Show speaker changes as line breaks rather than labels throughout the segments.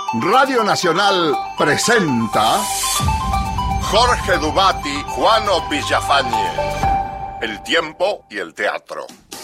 Radio Nacional presenta Jorge Dubati, Juano Villafañe, El tiempo y el teatro.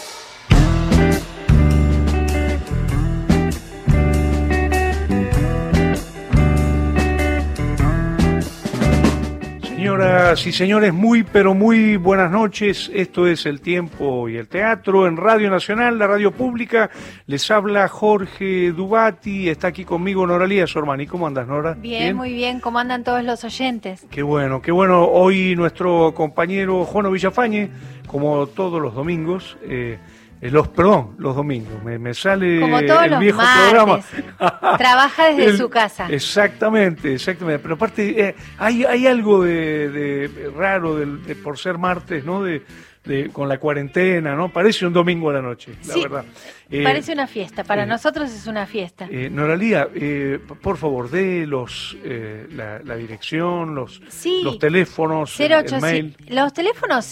Señoras y señores, muy pero muy buenas noches. Esto es El Tiempo y el Teatro en Radio Nacional, la radio pública. Les habla Jorge Dubati, está aquí conmigo Noralía Sormani. ¿Cómo andas, Nora?
Bien, muy bien. ¿Cómo andan todos los oyentes?
Qué bueno, qué bueno. Hoy nuestro compañero Juano Villafañe, como todos los domingos, los domingos, me sale
como todos
el
los
viejo
martes.
programa.
Trabaja desde su casa.
Exactamente. Pero aparte hay algo de raro por ser martes, ¿no? Con la cuarentena, ¿no? Parece un domingo a la noche,
sí,
la verdad.
Parece una fiesta, para nosotros es una fiesta.
Noralía, por favor, dé la dirección, los teléfonos, el mail.
Los teléfonos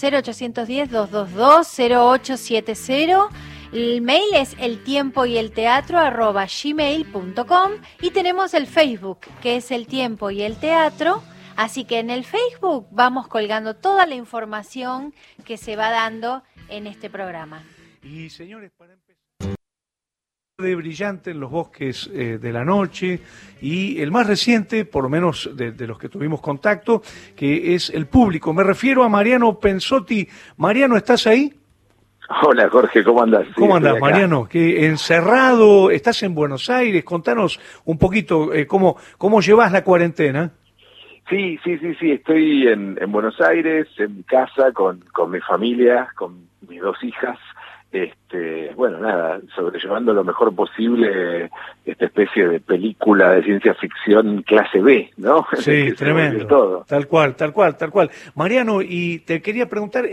0810-222-0870. El mail es eltiempoyelteatro@gmail.com y tenemos el Facebook, que es El Tiempo y el Teatro. Así que en el Facebook vamos colgando toda la información que se va dando en este programa.
Y señores, para empezar, de Brillante en los bosques de la noche, y el más reciente, por lo menos de los que tuvimos contacto, que es El Público. Me refiero a Mariano Pensotti. Mariano, ¿estás ahí?
Hola Jorge, ¿cómo andas?
¿Cómo andás, Mariano? Que encerrado, estás en Buenos Aires. Contanos un poquito cómo llevas la cuarentena.
Sí, estoy en Buenos Aires, en mi casa, con mi familia, con mis dos hijas. Bueno, nada, sobrellevando lo mejor posible esta especie de película de ciencia ficción clase B, ¿no?
Sí, tremendo. Todo. Tal cual. Mariano, y te quería preguntar,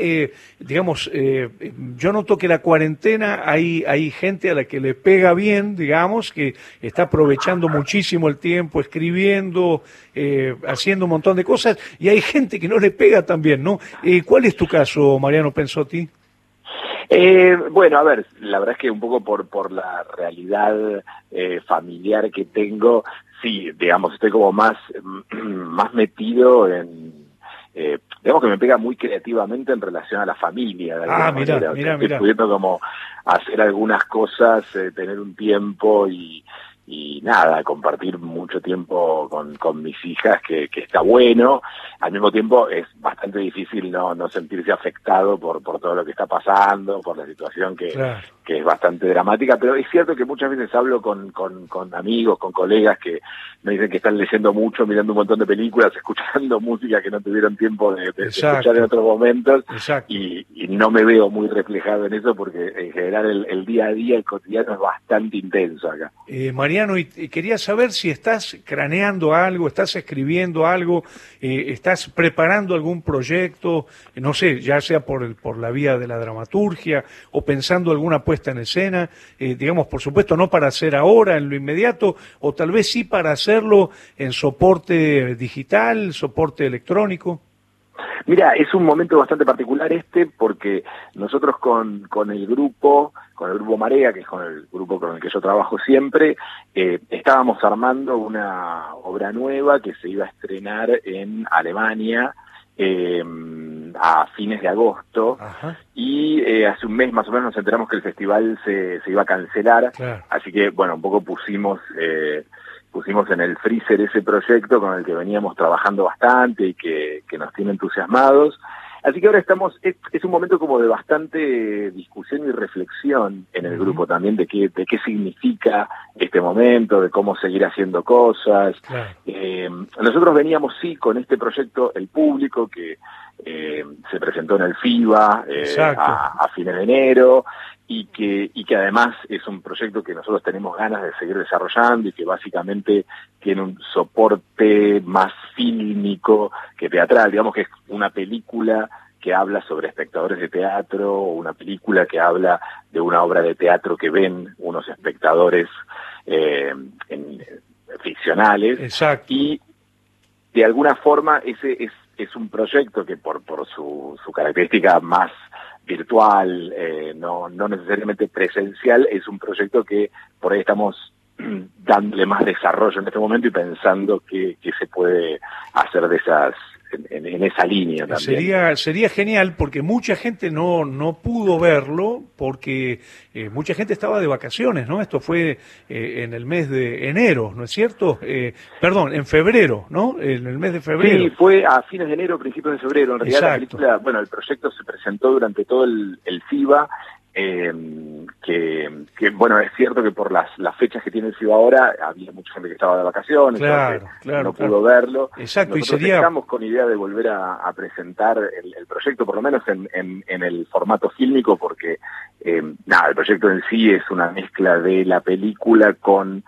yo noto que la cuarentena hay gente a la que le pega bien, digamos, que está aprovechando muchísimo el tiempo, escribiendo, haciendo un montón de cosas, y hay gente que no le pega tan bien, ¿no? ¿Cuál es tu caso, Mariano Pensotti?
Bueno, a ver, la verdad es que un poco por la realidad familiar que tengo, sí, digamos, estoy como más metido en, digamos que me pega muy creativamente en relación a la familia. De alguna manera. Estoy pudiendo como hacer algunas cosas, tener un tiempo y nada, compartir mucho tiempo con mis hijas, que está bueno. Al mismo tiempo es bastante difícil no sentirse afectado por todo lo que está pasando, por la situación que es bastante dramática, pero es cierto que muchas veces hablo con amigos, con colegas que me dicen que están leyendo mucho, mirando un montón de películas, escuchando música que no tuvieron tiempo de escuchar en otros momentos, y no me veo muy reflejado en eso porque en general el día a día, el cotidiano es bastante intenso acá.
Mariano, y quería saber si estás craneando algo, estás escribiendo algo, estás preparando algún proyecto, no sé, ya sea por la vía de la dramaturgia o pensando alguna puesta en escena, digamos, por supuesto, no para hacer ahora, en lo inmediato, o tal vez sí para hacerlo en soporte digital, soporte electrónico.
Mira, es un momento bastante particular porque nosotros con el grupo Marea, que es con el grupo con el que yo trabajo siempre, estábamos armando una obra nueva que se iba a estrenar en Alemania a fines de agosto. Ajá. Y hace un mes más o menos nos enteramos que el festival se iba a cancelar, claro. Así que bueno, un poco pusimos en el freezer ese proyecto con el que veníamos trabajando bastante y que nos tiene entusiasmados. Así que ahora es un momento como de bastante discusión y reflexión en el grupo también de qué significa este momento, de cómo seguir haciendo cosas. Claro. Nosotros veníamos con este proyecto El Público, que se presentó en el FIBA a fines de enero, y que además es un proyecto que nosotros tenemos ganas de seguir desarrollando y que básicamente tiene un soporte más fílmico que teatral, digamos que es una película que habla sobre espectadores de teatro, o una película que habla de una obra de teatro que ven unos espectadores ficcionales. Exacto. Y de alguna forma ese es un proyecto que por su característica más virtual, no necesariamente presencial, es un proyecto que por ahí estamos dándole más desarrollo en este momento y pensando que se puede hacer de esas en esa línea también.
Sería genial porque mucha gente no pudo verlo porque mucha gente estaba de vacaciones, ¿no? Esto fue en el mes de enero, ¿no es cierto? Perdón, en febrero, ¿no? En el mes de febrero.
Sí, fue a fines de enero, principios de febrero. En realidad
Exacto.
la película, bueno, el proyecto se presentó durante todo el FIBA, que bueno, es cierto que por las fechas que tiene el FIBA ahora, había mucha gente que estaba de vacaciones,
claro,
no pudo verlo.
Exacto,
Nosotros
y
estamos con idea de volver a presentar el proyecto, por lo menos en el formato fílmico, porque el proyecto en sí es una mezcla de la película con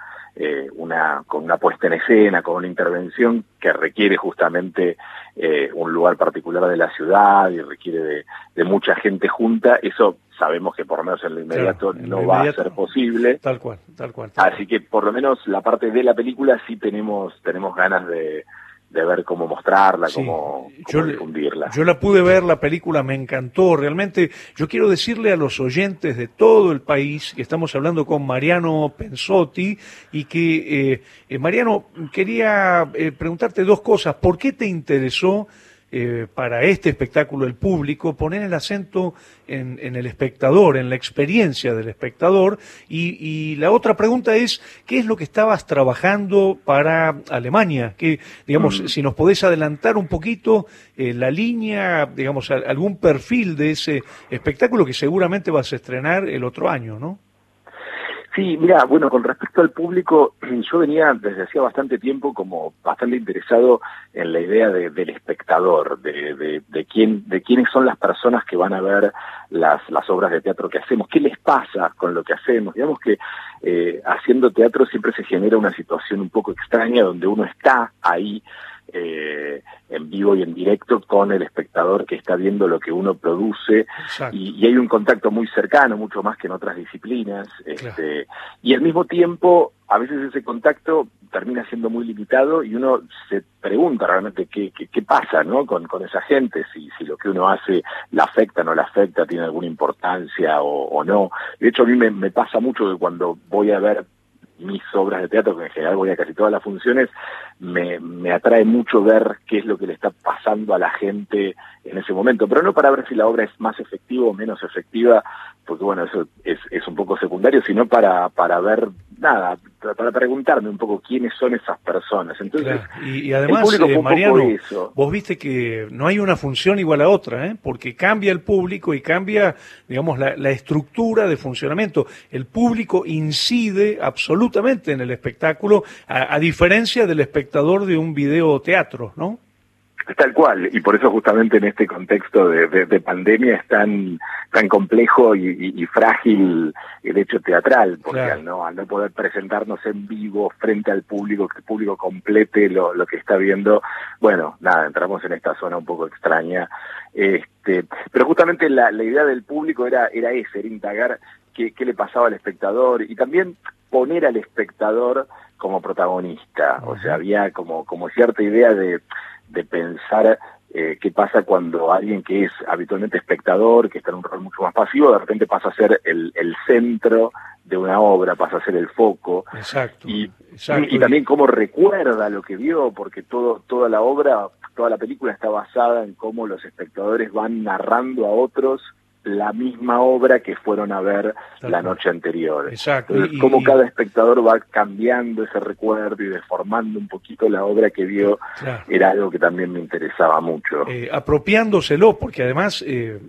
una puesta en escena, con una intervención que requiere justamente un lugar particular de la ciudad y requiere de mucha gente junta. Eso sabemos que por lo menos en lo inmediato no va a ser posible.
Tal cual.
Así que por lo menos la parte de la película sí tenemos ganas de ver cómo mostrarla,
sí,
cómo difundirla.
Yo la pude ver, la película me encantó, realmente. Yo quiero decirle a los oyentes de todo el país que estamos hablando con Mariano Pensotti y que, Mariano, quería preguntarte dos cosas. ¿Por qué te interesó para este espectáculo el público poner el acento en el espectador, en la experiencia del espectador? Y la otra pregunta es, ¿qué es lo que estabas trabajando para Alemania? Que, digamos, si nos podés adelantar un poquito la línea, digamos, algún perfil de ese espectáculo que seguramente vas a estrenar el otro año, ¿no?
Sí, mira, bueno, con respecto al público, yo venía desde hacía bastante tiempo como bastante interesado en la idea del espectador, de quiénes son las personas que van a ver las obras de teatro que hacemos, qué les pasa con lo que hacemos. Digamos que haciendo teatro siempre se genera una situación un poco extraña donde uno está ahí en vivo y en directo con el espectador que está viendo lo que uno produce, y hay un contacto muy cercano, mucho más que en otras disciplinas,
claro.
Y al mismo tiempo a veces ese contacto termina siendo muy limitado y uno se pregunta realmente qué pasa, ¿no? con esa gente, si lo que uno hace la afecta, no la afecta, tiene alguna importancia o no. De hecho a mí me pasa mucho que cuando voy a ver mis obras de teatro, que en general voy a casi todas las funciones, me atrae mucho ver qué es lo que le está pasando a la gente en ese momento, pero no para ver si la obra es más efectiva o menos efectiva, porque bueno, eso es un poco secundario, sino para ver, nada, para preguntarme un poco quiénes son esas personas. Entonces,
claro. Y además, Mariano, vos viste que no hay una función igual a otra, porque cambia el público y cambia, digamos, la estructura de funcionamiento. El público incide absolutamente en el espectáculo, a diferencia del espectador de un videoteatro, ¿no?
Tal cual, y por eso justamente en este contexto de pandemia es tan complejo y frágil el hecho teatral, porque claro, al no poder presentarnos en vivo frente al público, que el público complete lo que está viendo, bueno, nada, entramos en esta zona un poco extraña, pero justamente la idea del público era indagar qué le pasaba al espectador y también poner al espectador como protagonista. O sea, había como cierta idea de pensar qué pasa cuando alguien que es habitualmente espectador, que está en un rol mucho más pasivo, de repente pasa a ser el centro de una obra, pasa a ser el foco.
Exacto.
Y también cómo recuerda lo que vio, porque toda la obra, toda la película está basada en cómo los espectadores van narrando a otros la misma obra que fueron a ver la noche anterior.
Exacto.
Entonces, cómo cada espectador va cambiando ese recuerdo y deformando un poquito la obra que vio, claro, era algo que también me interesaba mucho.
Apropiándoselo, porque además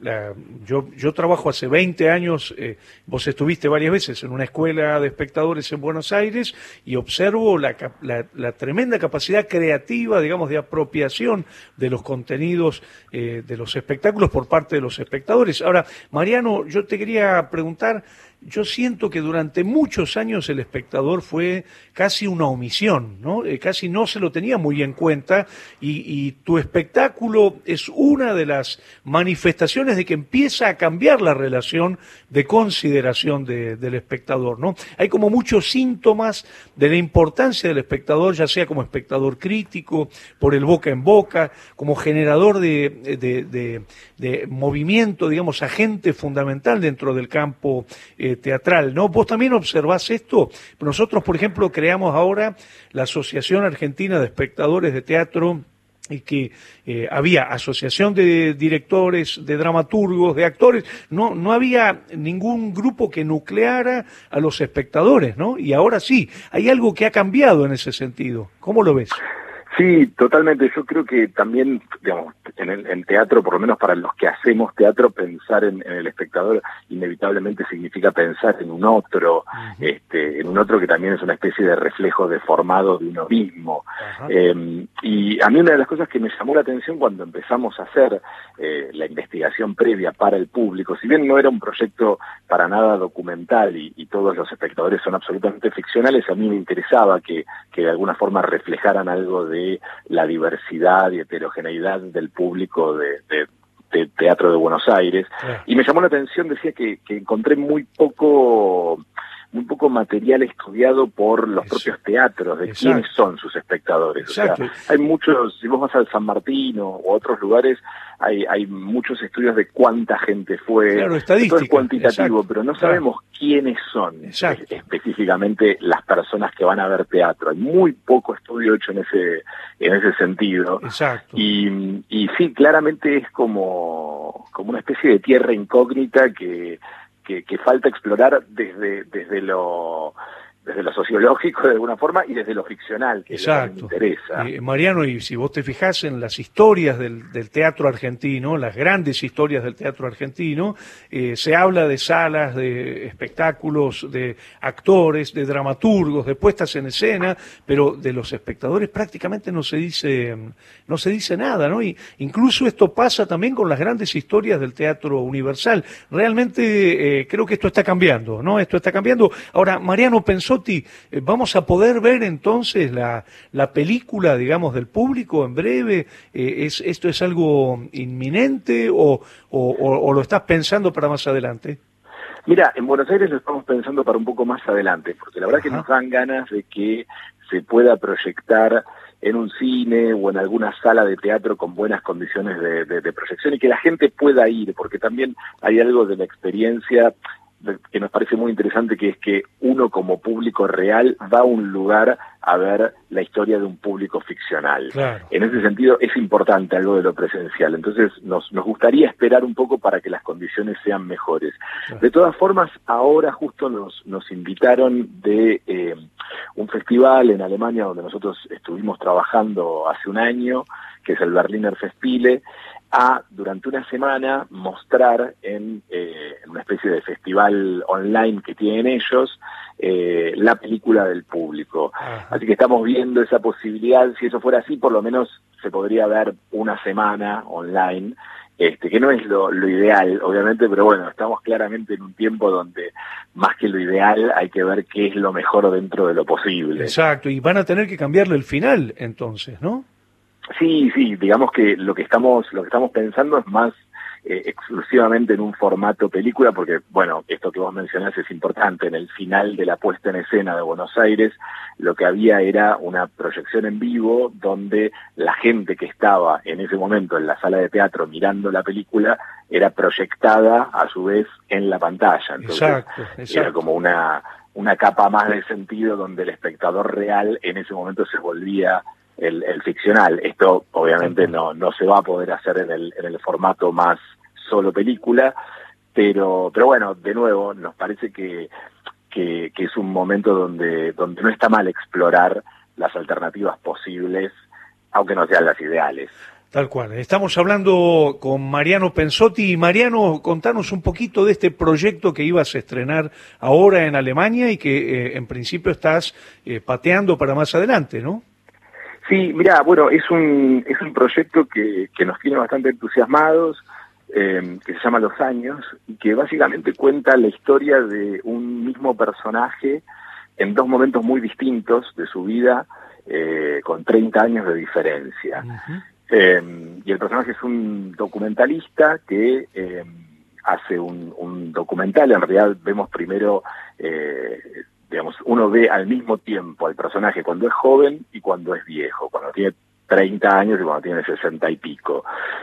yo trabajo hace 20 años, vos estuviste varias veces en una escuela de espectadores en Buenos Aires y observo la tremenda capacidad creativa, digamos, de apropiación de los contenidos de los espectáculos por parte de los espectadores. Ahora, Mariano, yo te quería preguntar, yo siento que durante muchos años el espectador fue casi una omisión, ¿no? Casi no se lo tenía muy en cuenta y tu espectáculo es una de las manifestaciones de que empieza a cambiar la relación de consideración del espectador, ¿no? Hay como muchos síntomas de la importancia del espectador, ya sea como espectador crítico, por el boca en boca, como generador de movimiento, digamos, agente fundamental dentro del campo teatral, ¿no? ¿Vos también observás esto? Nosotros, por ejemplo, creamos ahora la Asociación Argentina de Espectadores de Teatro, y que había asociación de directores, de dramaturgos, de actores, no había ningún grupo que nucleara a los espectadores, ¿no? Y ahora sí, hay algo que ha cambiado en ese sentido. ¿Cómo lo ves?
Sí, totalmente. Yo creo que también, digamos, en teatro, por lo menos para los que hacemos teatro, pensar en el espectador inevitablemente significa pensar en un otro, en un otro que también es una especie de reflejo deformado de uno mismo. Y a mí una de las cosas que me llamó la atención cuando empezamos a hacer la investigación previa para el público, si bien no era un proyecto para nada documental y todos los espectadores son absolutamente ficcionales, a mí me interesaba que de alguna forma reflejaran algo de la diversidad y heterogeneidad del público de Teatro de Buenos Aires. Y me llamó la atención, decía que encontré muy poco material estudiado por los propios teatros, de quiénes son sus espectadores. O sea, hay muchos, si vos vas al San Martín o otros lugares, hay muchos estudios de cuánta gente fue.
Claro, estadística.
Todo es cuantitativo, pero no sabemos quiénes son específicamente las personas que van a ver teatro. Hay muy poco estudio hecho en ese sentido.
Exacto.
Y sí, claramente es como una especie de tierra incógnita que falta explorar desde lo sociológico de alguna forma y desde lo ficcional, que es lo que me interesa.
Mariano, y si vos te fijás en las historias del teatro argentino, las grandes historias del teatro argentino, se habla de salas, de espectáculos, de actores, de dramaturgos, de puestas en escena, pero de los espectadores prácticamente no se dice nada, ¿no? Y incluso esto pasa también con las grandes historias del teatro universal. Realmente creo que esto está cambiando, ¿no? Esto está cambiando. Ahora, Mariano Pensotti, ¿vamos a poder ver entonces la película, digamos, del público en breve? ¿Esto es algo inminente o lo estás pensando para más adelante?
Mira, en Buenos Aires lo estamos pensando para un poco más adelante, porque la verdad que nos dan ganas de que se pueda proyectar en un cine o en alguna sala de teatro con buenas condiciones de proyección y que la gente pueda ir, porque también hay algo de la experiencia que nos parece muy interesante, que es que uno como público real va a un lugar a ver la historia de un público ficcional.
Claro.
En ese sentido es importante algo de lo presencial, entonces nos gustaría esperar un poco para que las condiciones sean mejores. Claro. De todas formas, ahora justo nos invitaron de un festival en Alemania donde nosotros estuvimos trabajando hace un año, que es el Berliner Festspiele, durante una semana mostrar en una especie de festival online que tienen ellos la película del público. Así que estamos viendo esa posibilidad. Si eso fuera así, por lo menos se podría ver una semana online, que no es lo ideal, obviamente, pero bueno, estamos claramente en un tiempo donde más que lo ideal hay que ver qué es lo mejor dentro de lo posible.
Exacto, y van a tener que cambiarle el final entonces, ¿no?
Sí, digamos que lo que estamos pensando es más exclusivamente en un formato película, porque, bueno, esto que vos mencionás es importante. En el final de la puesta en escena de Buenos Aires, lo que había era una proyección en vivo donde la gente que estaba en ese momento en la sala de teatro mirando la película era proyectada a su vez en la pantalla. Entonces,
exacto.
Era como una capa más de sentido donde el espectador real en ese momento se volvía el ficcional. Esto obviamente no se va a poder hacer en el formato más solo película, pero bueno, de nuevo nos parece que es un momento donde no está mal explorar las alternativas posibles, aunque no sean las ideales.
Tal cual. Estamos hablando con Mariano Pensotti. Y Mariano, contanos un poquito de este proyecto que ibas a estrenar ahora en Alemania y que en principio estás pateando para más adelante, ¿no?
Sí, mira, bueno, es un proyecto que nos tiene bastante entusiasmados, que se llama Los Años, y que básicamente cuenta la historia de un mismo personaje en dos momentos muy distintos de su vida, con 30 años de diferencia. Y el personaje es un documentalista que hace un documental. En realidad vemos primero... digamos, uno ve al mismo tiempo al personaje cuando es joven y cuando es viejo, cuando tiene 30 años y cuando tiene 60 y pico.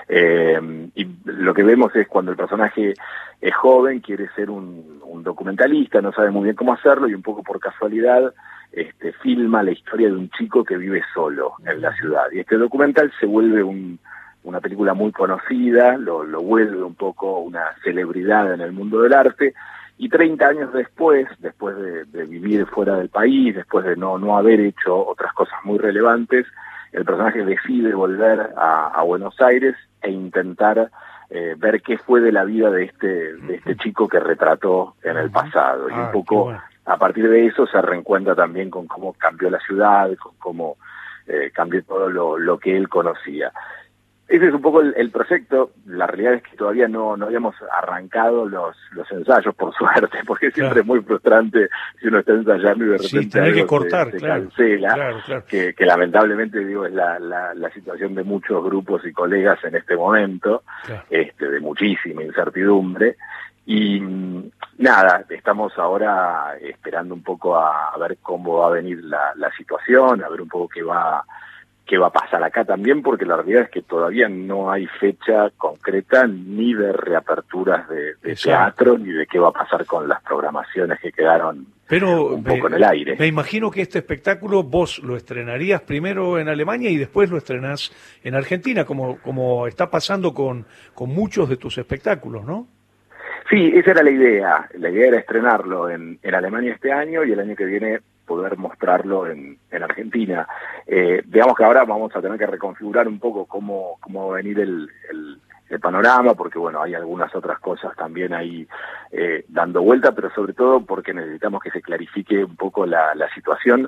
Y lo que vemos es cuando el personaje es joven, quiere ser un documentalista, no sabe muy bien cómo hacerlo y un poco por casualidad filma la historia de un chico que vive solo en la ciudad. Y este documental se vuelve una película muy conocida, lo vuelve un poco una celebridad en el mundo del arte. Y 30 años después de vivir fuera del país, después de no haber hecho otras cosas muy relevantes, el personaje decide volver a Buenos Aires e intentar ver qué fue de la vida de este chico que retrató en el pasado. Y un poco bueno, a partir de eso se reencuentra también con cómo cambió la ciudad, con cómo cambió todo lo que él conocía. Ese es un poco el proyecto. La realidad es que todavía no habíamos arrancado los ensayos, por suerte, porque siempre es muy frustrante si uno está ensayando y de repente
algo que cortar,
se cancela, que lamentablemente digo es la situación de muchos grupos y colegas en este momento, de muchísima incertidumbre. Y nada, estamos ahora esperando un poco a ver cómo va a venir la situación, a ver un poco qué va a pasar acá también, porque la realidad es que todavía no hay fecha concreta ni de reaperturas de teatro, ni de qué va a pasar con las programaciones que quedaron un poco en el aire.
Me imagino que este espectáculo vos lo estrenarías primero en Alemania y después lo estrenás en Argentina, como está pasando con muchos de tus espectáculos, ¿no?
Sí, esa era la idea. La idea era estrenarlo en Alemania este año y el año que viene poder mostrarlo en Argentina. Digamos que ahora vamos a tener que reconfigurar un poco cómo va a venir el panorama, porque bueno, hay algunas otras cosas también ahí dando vuelta, pero sobre todo porque necesitamos que se clarifique un poco la situación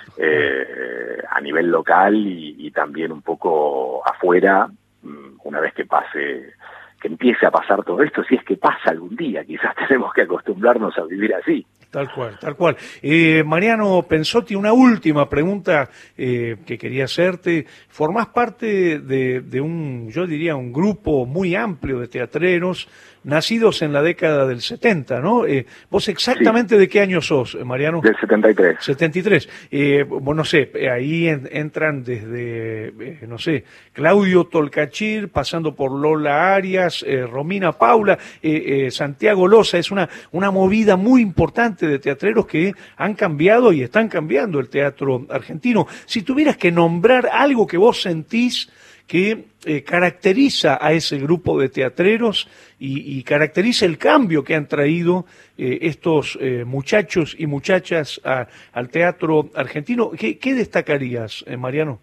a nivel local y también un poco afuera, una vez que empiece a pasar todo esto, si es que pasa algún día, quizás tenemos que acostumbrarnos a vivir así.
Tal cual. Mariano Pensotti, una última pregunta que quería hacerte. Formás parte de un grupo muy amplio de teatreros nacidos en la década del 70, ¿no? ¿Vos exactamente de qué año sos, Mariano?
Del 73.
73. Bueno, no sé, ahí entran desde, Claudio Tolcachir, pasando por Lola Arias, Romina Paula, Santiago Loza. Es una movida muy importante de teatreros que han cambiado y están cambiando el teatro argentino. Si tuvieras que nombrar algo que vos sentís que caracteriza a ese grupo de teatreros y caracteriza el cambio que han traído estos muchachos y muchachas al teatro argentino, ¿qué destacarías, Mariano?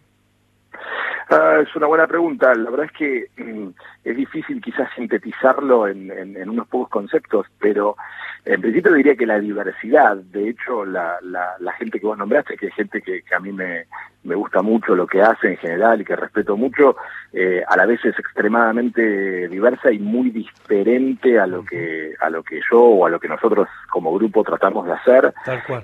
Es una buena pregunta. La verdad es que es difícil quizás sintetizarlo en unos pocos conceptos, pero en principio diría que la diversidad, de hecho la gente que vos nombraste, que es gente que a mí me gusta mucho lo que hace en general y que respeto mucho, a la vez es extremadamente diversa y muy diferente a lo que yo o a lo que nosotros como grupo tratamos de hacer.
Tal cual.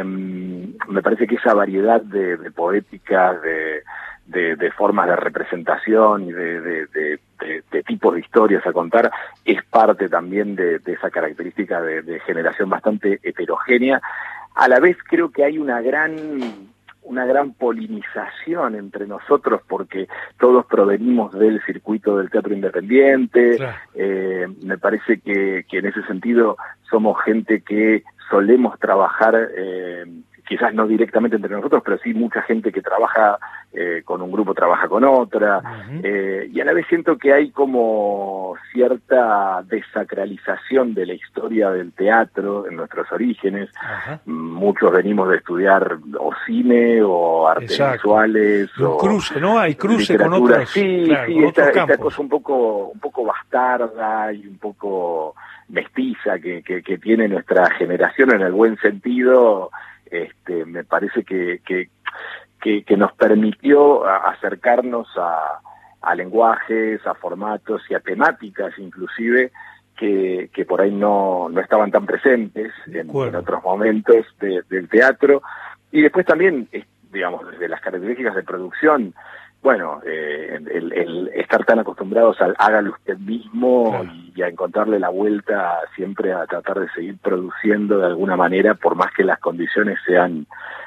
Me parece que esa variedad de poéticas, de formas de representación y de tipos de historias a contar es parte también de esa característica de generación bastante heterogénea. A la vez creo que hay una gran polinización entre nosotros porque todos provenimos del circuito del teatro independiente. Claro. Me parece que en ese sentido somos gente que solemos trabajar quizás no directamente entre nosotros, pero sí mucha gente que trabaja con un grupo, trabaja con otra, y a la vez siento que hay como cierta desacralización de la historia del teatro en nuestros orígenes. Muchos venimos de estudiar o cine o artes visuales.
O cruce, ¿no? Hay cruce con otros.
Sí, claro, sí, esta cosa un poco bastarda y un poco mestiza que tiene nuestra generación en el buen sentido. Me parece que nos permitió acercarnos a lenguajes, a formatos y a temáticas inclusive que por ahí no estaban tan presentes en otros momentos del teatro. Y después también, digamos, desde las características de producción, bueno, el estar tan acostumbrados al hágalo usted mismo y a encontrarle la vuelta siempre a tratar de seguir produciendo de alguna manera, por más que las condiciones sean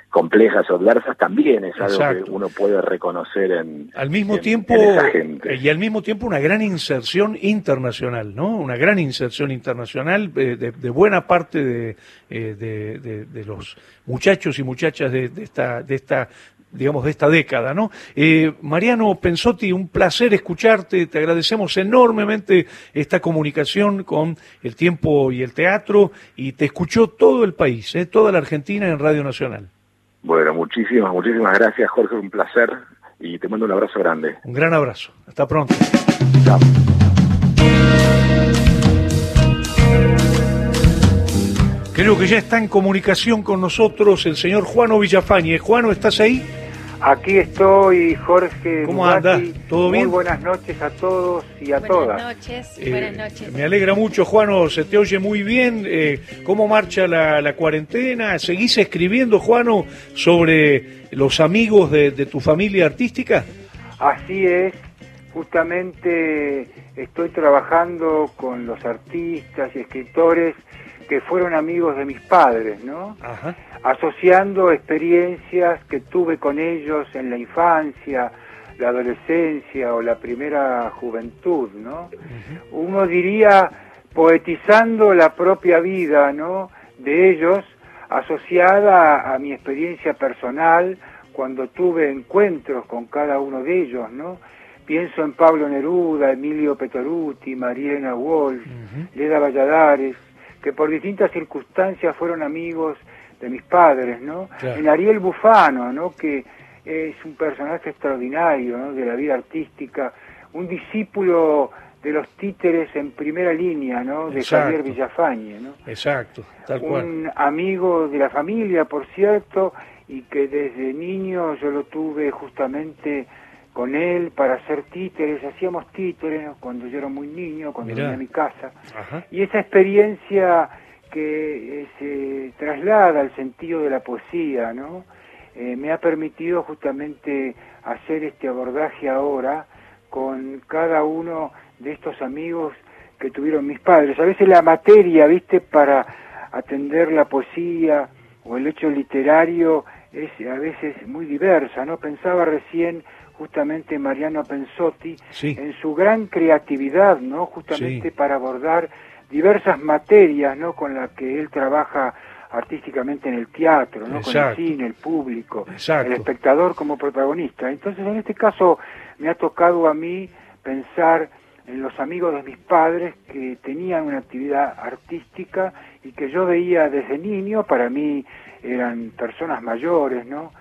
complejas o adversas, también es algo
Exacto.
que uno puede reconocer en
al mismo
en-
tiempo
en esa gente.
y al mismo tiempo una gran inserción internacional, ¿no? Una gran inserción internacional de buena parte de los muchachos y muchachas de esta digamos, de esta década, ¿no? Mariano Pensotti, un placer escucharte, te agradecemos enormemente esta comunicación con El Tiempo y el Teatro, y te escuchó todo el país, toda la Argentina en Radio Nacional.
Bueno, muchísimas gracias, Jorge, un placer, y te mando un abrazo grande.
Un gran abrazo, hasta pronto.
Chao.
Creo que ya está en comunicación con nosotros el señor Juano Villafañe. Juano, ¿estás ahí?
Aquí estoy, Jorge.
¿Cómo
Dubati.
andás? ¿Todo bien?
Muy buenas noches a todos y a todas.
Buenas noches.
Me alegra mucho, Juano, se te oye muy bien. ¿Cómo marcha la cuarentena? ¿Seguís escribiendo, Juano, sobre los amigos de tu familia artística?
Así es, justamente estoy trabajando con los artistas y escritores que fueron amigos de mis padres, ¿no?
Ajá.
Asociando experiencias que tuve con ellos en la infancia, la adolescencia o la primera juventud, ¿no? Uno diría poetizando la propia vida, ¿no?, de ellos, asociada a mi experiencia personal cuando tuve encuentros con cada uno de ellos, ¿no? Pienso en Pablo Neruda, Emilio Petoruti, Marielena Walsh, Leda Valladares, que por distintas circunstancias fueron amigos de mis padres, ¿no?
Claro.
En Ariel Bufano, ¿no?, que es un personaje extraordinario, ¿no?, de la vida artística, un discípulo de los títeres en primera línea, ¿no?, de
Exacto.
Javier Villafañe, ¿no?
Exacto, tal cual.
Un amigo de la familia, por cierto, y que desde niño yo lo tuve justamente con él para hacer títeres. Hacíamos títeres, ¿no?, cuando yo era muy niño, cuando
Mirá.
venía a mi casa.
Ajá.
Y esa experiencia que se traslada al sentido de la poesía, ¿no?, me ha permitido justamente hacer este abordaje ahora con cada uno de estos amigos que tuvieron mis padres. A veces la materia, ¿viste?, para atender la poesía o el hecho literario es a veces muy diversa, ¿no? Pensaba recién justamente Mariano Pensotti,
Sí.
en su gran creatividad, ¿no?, justamente
Sí.
para abordar diversas materias, ¿no?, con las que él trabaja artísticamente en el teatro, ¿no?, con el
Exacto.
cine, el público,
Exacto.
el espectador como protagonista. Entonces, en este caso, me ha tocado a mí pensar en los amigos de mis padres que tenían una actividad artística y que yo veía desde niño. Para mí eran personas mayores, ¿no?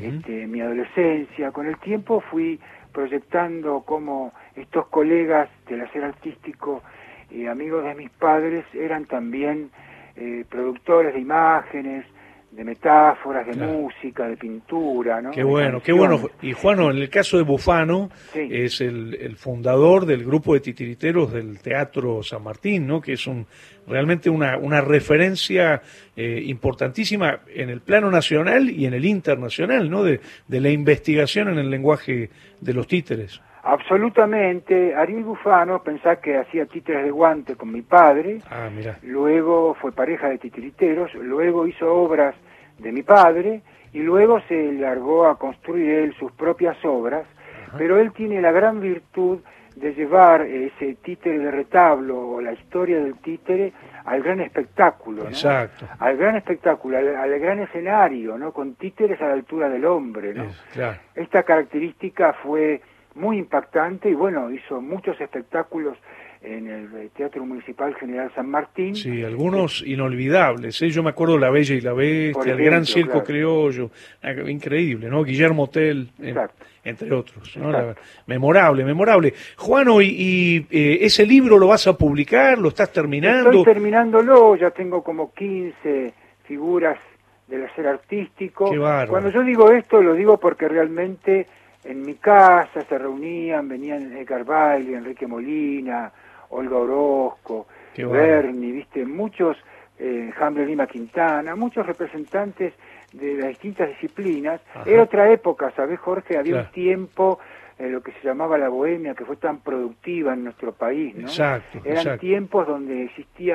Mi adolescencia. Con el tiempo fui proyectando cómo estos colegas del hacer artístico y amigos de mis padres eran también productores de imágenes, de metáforas, de
Claro.
música, de pintura, ¿no?
Qué
De
bueno, qué bueno.
canciones.
Y Juano, en el caso de Bufano,
Sí.
es el fundador del grupo de titiriteros del Teatro San Martín, ¿no?, que es realmente una referencia importantísima en el plano nacional y en el internacional, ¿no?, de la investigación en el lenguaje de los títeres.
Absolutamente. Ariel Bufano, pensá que hacía títeres de guante con mi padre,
Ah, mira.
luego fue pareja de titiriteros, luego hizo obras de mi padre y luego se largó a construir él sus propias obras.
Ajá.
Pero él tiene la gran virtud de llevar ese títere de retablo o la historia del títere al gran espectáculo, ¿no?
Exacto.
Al gran espectáculo, al gran escenario, ¿no?, con títeres a la altura del hombre, ¿no?
Claro.
Esta característica fue muy impactante y bueno, hizo muchos espectáculos en el Teatro Municipal General San Martín.
Sí, algunos inolvidables, ¿eh? Yo me acuerdo La Bella y la Bestia,
Por
El
ejemplo,
Gran Circo
claro.
Criollo, increíble, ¿no? Guillermo Tell,
Exacto.
entre otros, ¿no?
Exacto.
Memorable, memorable. Juano, y ese libro lo vas a publicar, lo estás terminando?
Estoy terminándolo, ya tengo como 15 figuras del hacer artístico.
Qué bárbaro.
Cuando yo digo esto, lo digo porque realmente en mi casa se reunían, venían Edgar Bailey, Enrique Molina, Olga Orozco,
Qué bárbaro.
Berni, viste, muchos, Hambre Lima Quintana, muchos representantes de las distintas disciplinas.
Ajá.
Era otra época, ¿sabés, Jorge? Había
Claro.
un tiempo, lo que se llamaba la bohemia, que fue tan productiva en nuestro país, ¿no?
Exacto,
Eran
exacto.
tiempos donde existía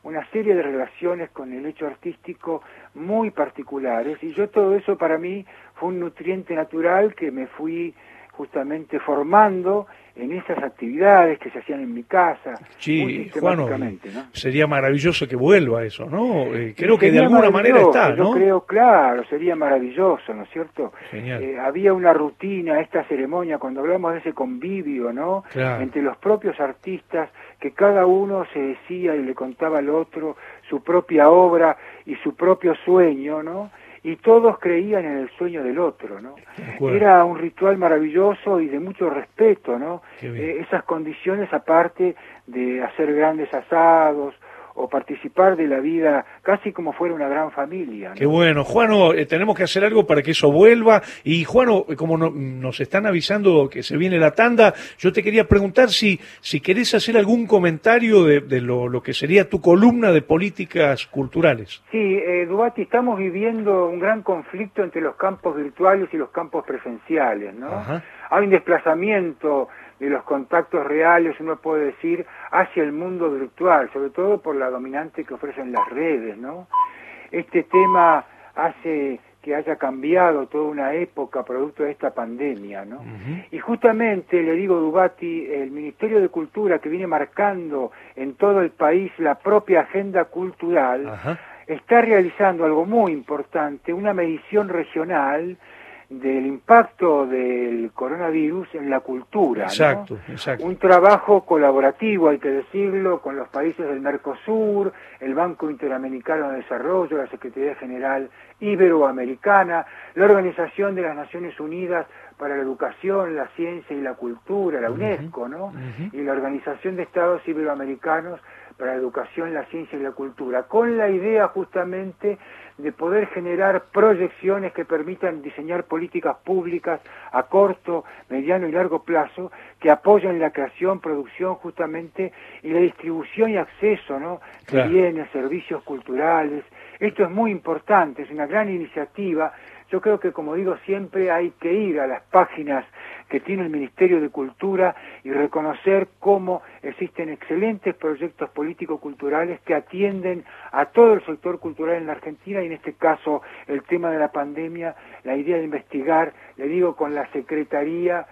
una serie de relaciones con el hecho artístico muy particulares, y yo todo eso para mí fue un nutriente natural que me fui justamente formando en esas actividades que se hacían en mi casa, muy
Sí,
sistemáticamente,
Juan,
¿no?
sería maravilloso que vuelva eso, ¿no? Creo que de
Sería
alguna manera está,
maravilloso,
¿no?
Yo creo, claro, sería maravilloso, ¿no es cierto?
Genial.
Había una rutina, esta ceremonia, cuando hablamos de ese convivio, ¿no?
Claro.
Entre los propios artistas, que cada uno se decía y le contaba al otro su propia obra y su propio sueño, ¿no? Y todos creían en el sueño del otro, ¿no? Era un ritual maravilloso y de mucho respeto, ¿no? Esas condiciones, aparte de hacer grandes asados o participar de la vida casi como fuera una gran familia, ¿no?
Qué bueno. Juano, tenemos que hacer algo para que eso vuelva. Y Juano, como nos están avisando que se viene la tanda, yo te quería preguntar si querés hacer algún comentario de lo que sería tu columna de políticas culturales.
Sí, Dubati, estamos viviendo un gran conflicto entre los campos virtuales y los campos presenciales, ¿no?
Ajá.
Hay un desplazamiento de los contactos reales, uno puede decir, hacia el mundo virtual, sobre todo por la dominante que ofrecen las redes, ¿no? Este tema hace que haya cambiado toda una época producto de esta pandemia, ¿no? Uh-huh. Y justamente, le digo, Dubati, el Ministerio de Cultura, que viene marcando en todo el país la propia agenda cultural, uh-huh, está realizando algo muy importante, una medición regional del impacto del coronavirus en la cultura,
exacto,
¿no?
Exacto.
Un trabajo colaborativo, hay que decirlo, con los países del Mercosur, el Banco Interamericano de Desarrollo, la Secretaría General Iberoamericana, la Organización de las Naciones Unidas para la Educación, la Ciencia y la Cultura, la UNESCO, ¿no? Uh-huh. Y la Organización de Estados Iberoamericanos para la Educación, la Ciencia y la Cultura, con la idea justamente de poder generar proyecciones que permitan diseñar políticas públicas a corto, mediano y largo plazo que apoyen la creación, producción justamente y la distribución y acceso, ¿no? Claro. De bienes, servicios culturales. Esto es muy importante, es una gran iniciativa. Yo creo que, como digo siempre, hay que ir a las páginas que tiene el Ministerio de Cultura y reconocer cómo existen excelentes proyectos político-culturales que atienden a todo el sector cultural en la Argentina, y en este caso el tema de la pandemia, la idea de investigar, le digo, con la Secretaría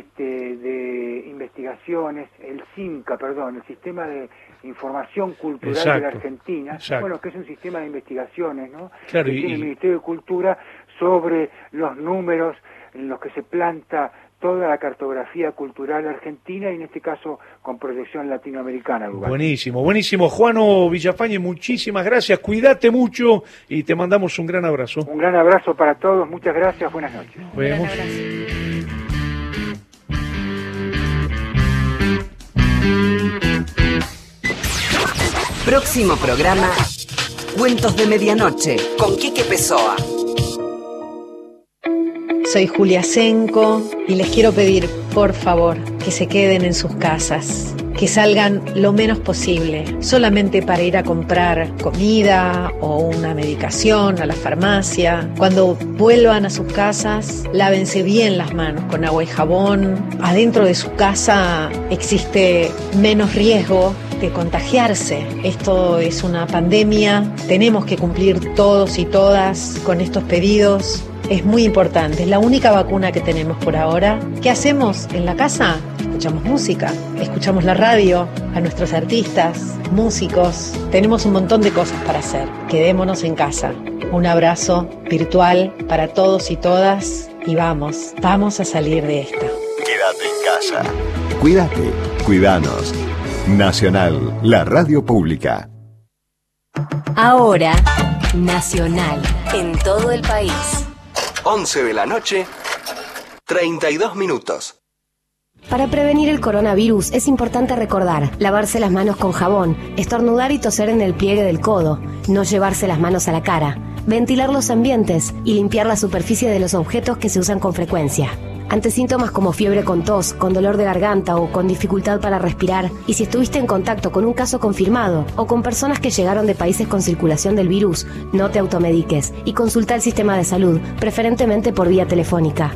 de Investigaciones, el CINCA, perdón, el Sistema de Información Cultural, exacto, de la Argentina, exacto, bueno, que es un sistema de investigaciones, ¿no? Claro, que tiene el Ministerio de Cultura sobre los números en los que se planta toda la cartografía cultural argentina y en este caso con proyección latinoamericana.
Buenísimo, buenísimo. Juano Villafañe, muchísimas gracias, cuídate mucho y te mandamos un gran abrazo.
Un gran abrazo para todos, muchas gracias, buenas noches.
Nos vemos.
Próximo programa, Cuentos de Medianoche, con Quique Pessoa.
Soy Julia Senco y les quiero pedir, por favor, que se queden en sus casas, que salgan lo menos posible, solamente para ir a comprar comida o una medicación a la farmacia. Cuando vuelvan a sus casas, lávense bien las manos con agua y jabón. Adentro de su casa existe menos riesgo de contagiarse. Esto es una pandemia, tenemos que cumplir todos y todas con estos pedidos. Es muy importante, es la única vacuna que tenemos por ahora. ¿Qué hacemos en la casa? Escuchamos música, escuchamos la radio, a nuestros artistas, músicos. Tenemos un montón de cosas para hacer. Quedémonos en casa. Un abrazo virtual para todos y todas y vamos a salir de esta.
Quédate en casa.
Cuídate, cuidanos. Nacional, la radio pública.
Ahora, Nacional, en todo el país.
11 de la noche, 32 minutos.
Para prevenir el coronavirus es importante recordar lavarse las manos con jabón, estornudar y toser en el pliegue del codo, no llevarse las manos a la cara, ventilar los ambientes y limpiar la superficie de los objetos que se usan con frecuencia. Ante síntomas como fiebre con tos, con dolor de garganta o con dificultad para respirar, y si estuviste en contacto con un caso confirmado o con personas que llegaron de países con circulación del virus, no te automediques y consulta el sistema de salud, preferentemente por vía telefónica.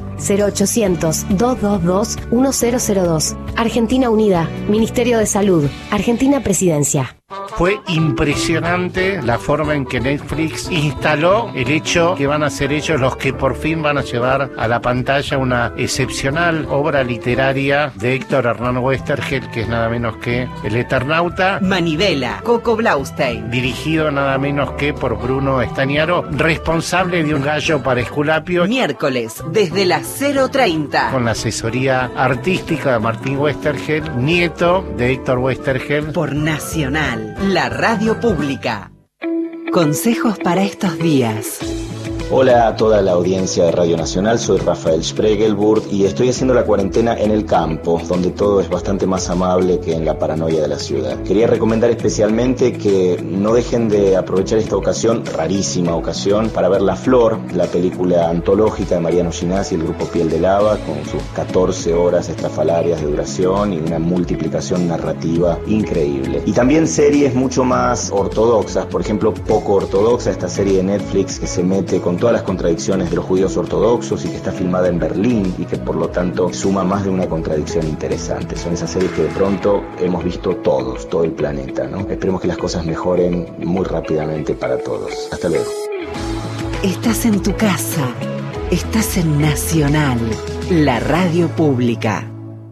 0800-222-1002. Argentina Unida, Ministerio de Salud, Argentina Presidencia.
Fue impresionante la forma en que Netflix instaló el hecho que van a ser ellos los que por fin van a llevar a la pantalla una excepcional obra literaria de Héctor Hernán Westergel, que es nada menos que El Eternauta.
Manivela, Coco Blaustein.
Dirigido nada menos que por Bruno Estañaro, responsable de Un gallo para Esculapio.
Miércoles, desde las 0:30.
Con la asesoría artística de Martín Westergel, nieto de Héctor Westergel.
Por Nacional, la radio pública. Consejos para estos días.
Hola a toda la audiencia de Radio Nacional, soy Rafael Spregelburg y estoy haciendo la cuarentena en el campo, donde todo es bastante más amable que en la paranoia de la ciudad. Quería recomendar especialmente que no dejen de aprovechar esta ocasión, rarísima ocasión, para ver La Flor, la película antológica de Mariano Ginás y el grupo Piel de Lava, con sus 14 horas estrafalarias de duración y una multiplicación narrativa increíble. Y también series mucho más ortodoxas, por ejemplo, Poco Ortodoxa, esta serie de Netflix que se mete con todas las contradicciones de los judíos ortodoxos y que está filmada en Berlín y que por lo tanto suma más de una contradicción interesante. Son esas series que de pronto hemos visto todos, todo el planeta, ¿no? Esperemos que las cosas mejoren muy rápidamente para todos. Hasta luego.
Estás en tu casa, estás en Nacional, la radio pública.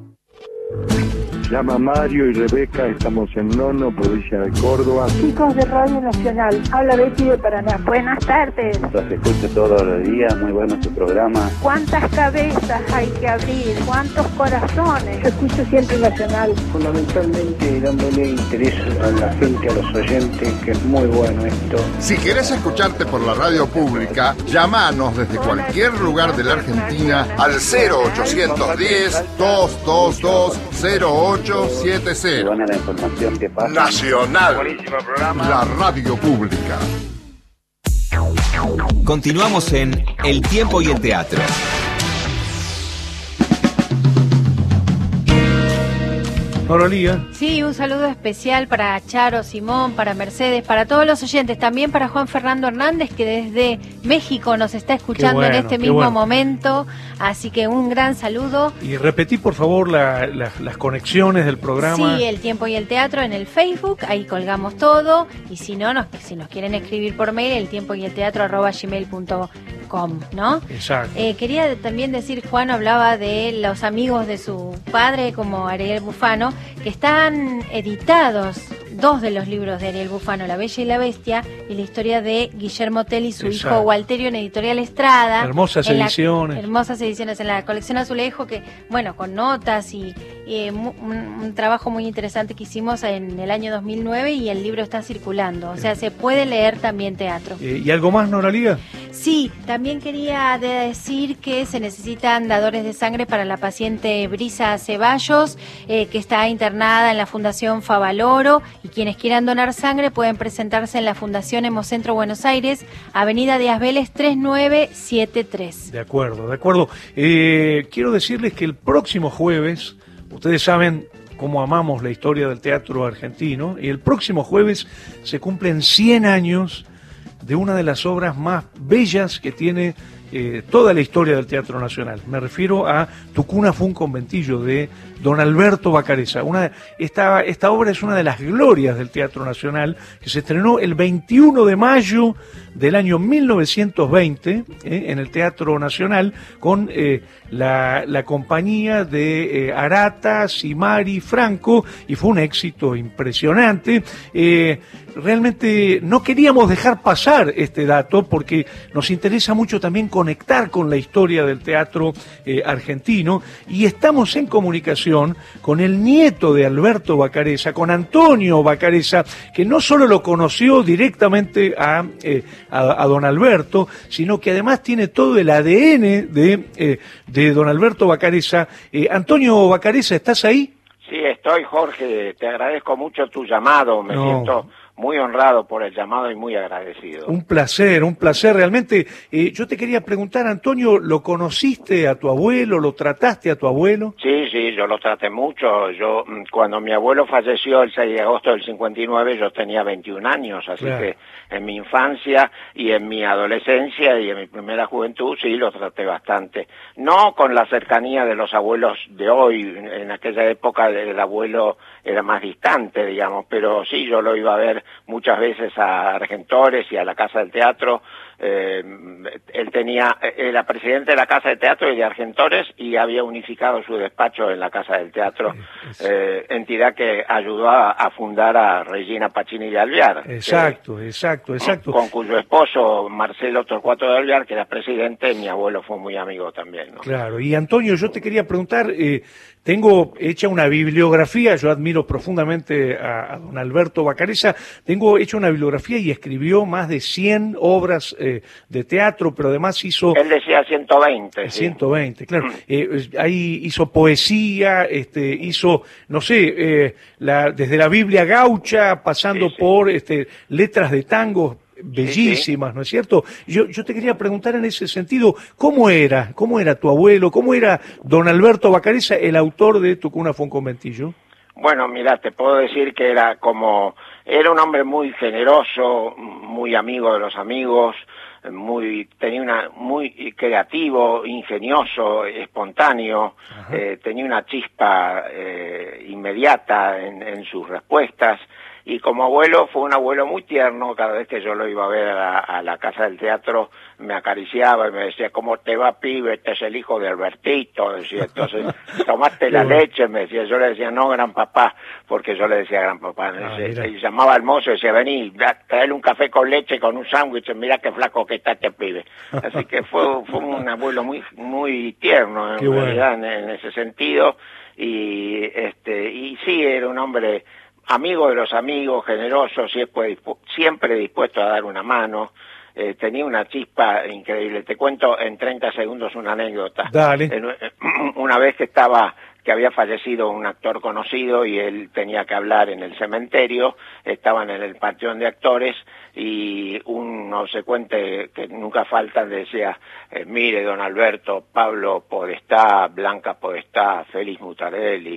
Llama Mario y Rebeca, estamos en Nono, provincia de Córdoba.
Chicos de Radio Nacional, habla Betty de Paraná. Buenas tardes.
Los escucho todos los días, muy bueno su programa.
¿Cuántas cabezas hay que abrir? ¿Cuántos corazones? Yo escucho siempre Nacional.
Fundamentalmente dándole interés a la gente, a los oyentes, que es muy bueno esto.
Si querés escucharte por la radio pública, llamanos desde cualquier lugar de la Argentina al 0810-222-0870.
Buena la información que pasa.
Nacional, la radio pública.
Continuamos en El Tiempo y el Teatro.
Norolía.
Sí, un saludo especial para Charo, Simón, para Mercedes, para todos los oyentes, también para Juan Fernando Hernández, que desde México nos está escuchando en este mismo momento, así que un gran saludo.
Y repetí por favor las conexiones del programa.
Sí, El Tiempo y el Teatro en el Facebook, ahí colgamos todo, y si no, si nos quieren escribir por mail, eltiempoyelteatro@gmail.com, ¿no?
Exacto.
Quería también decir, Juan hablaba de los amigos de su padre, como Ariel Bufano, que están editados dos de los libros de Ariel Bufano, La Bella y la Bestia, y la historia de Guillermo Tell y su hijo Walterio en Editorial Estrada.
Hermosas ediciones.
Hermosas ediciones en la colección Azulejo, que, bueno, con notas y un trabajo muy interesante que hicimos en el año 2009, y el libro está circulando. O sea, se puede leer también teatro.
¿Y algo más, Noralía?
Sí, también quería decir que se necesitan dadores de sangre para la paciente Brisa Ceballos, que está internada en la Fundación Favaloro, y quienes quieran donar sangre pueden presentarse en la Fundación Hemocentro Buenos Aires, Avenida Díaz Vélez 3973.
De acuerdo, de acuerdo. Quiero decirles que el próximo jueves, ustedes saben cómo amamos la historia del teatro argentino, y el próximo jueves se cumplen 100 años de una de las obras más bellas que tiene toda la historia del Teatro Nacional. Me refiero a Tu cuna fue un conventillo, de don Alberto Vacarezza. Esta obra es una de las glorias del Teatro Nacional, que se estrenó el 21 de mayo del año 1920 en el Teatro Nacional, con la compañía de Arata, Simari, Franco, y fue un éxito impresionante. Realmente no queríamos dejar pasar este dato porque nos interesa mucho también conectar con la historia del teatro argentino, y estamos en comunicación con el nieto de Alberto Vacarezza, con Antonio Vacarezza, que no solo lo conoció directamente a don Alberto, sino que además tiene todo el ADN de don Alberto Vacarezza. Antonio Vacarezza, ¿estás ahí?
Sí, estoy, Jorge, te agradezco mucho tu llamado, me siento muy honrado por el llamado y muy agradecido.
Un placer realmente. Yo te quería preguntar, Antonio, ¿lo conociste a tu abuelo? ¿Lo trataste a tu abuelo?
Sí, yo lo traté mucho. Yo, cuando mi abuelo falleció el 6 de agosto del 59, yo tenía 21 años, así
Claro.
que en mi infancia y en mi adolescencia y en mi primera juventud sí lo traté bastante. No con la cercanía de los abuelos de hoy, en aquella época el abuelo era más distante, digamos, pero sí, yo lo iba a ver muchas veces a Argentores y a la Casa del Teatro. Él era presidente de la Casa de Teatro y de Argentores y había unificado su despacho en la Casa del Teatro, entidad que ayudó a fundar a Regina Pacini de Alvear.
Exacto.
Con cuyo esposo, Marcelo Torcuato de Alvear, que era presidente, mi abuelo fue muy amigo también, ¿no?
Claro, y Antonio, yo te quería preguntar, tengo hecha una bibliografía, yo admiro profundamente a don Alberto Vacarezza, tengo hecha una bibliografía y escribió más de 100 obras de teatro, pero además hizo...
Él decía 120.
120, claro. Ahí hizo poesía, hizo, no sé, desde la Biblia gaucha, pasando por letras de tango bellísimas, ¿no es cierto? Yo te quería preguntar en ese sentido, ¿cómo era tu abuelo, cómo era don Alberto Vacarezza, el autor de Tu cuna fue un conventillo?
Bueno, mira, te puedo decir que era un hombre muy generoso, muy amigo de los amigos, muy creativo, ingenioso, espontáneo, tenía una chispa inmediata en sus respuestas. Y como abuelo, fue un abuelo muy tierno. Cada vez que yo lo iba a ver a la Casa del Teatro, me acariciaba y me decía, ¿cómo te va, pibe? Este es el hijo de Albertito, decía. Entonces, ¿tomaste la leche? Me decía. Yo le decía, no, gran papá, porque yo le decía gran papá. Y llamaba al mozo y decía, vení, traele un café con leche, con un sándwich, mira qué flaco que está este pibe. Así que fue un abuelo muy tierno, en realidad, en ese sentido. Y sí, era un hombre amigo de los amigos, generoso, siempre dispuesto a dar una mano. Tenía una chispa increíble. Te cuento en 30 segundos una anécdota.
Dale.
Una vez que había fallecido un actor conocido y él tenía que hablar en el cementerio, estaban en el panteón de actores y un obsecuente que nunca faltan decía, mire don Alberto, Pablo Podestá, Blanca Podestá, Félix Mutarelli,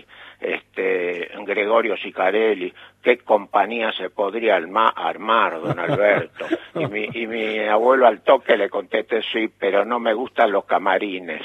Gregorio Sicarelli, ¿qué compañía se podría armar, don Alberto? Y mi abuelo al toque le contesté, sí, pero no me gustan los camarines.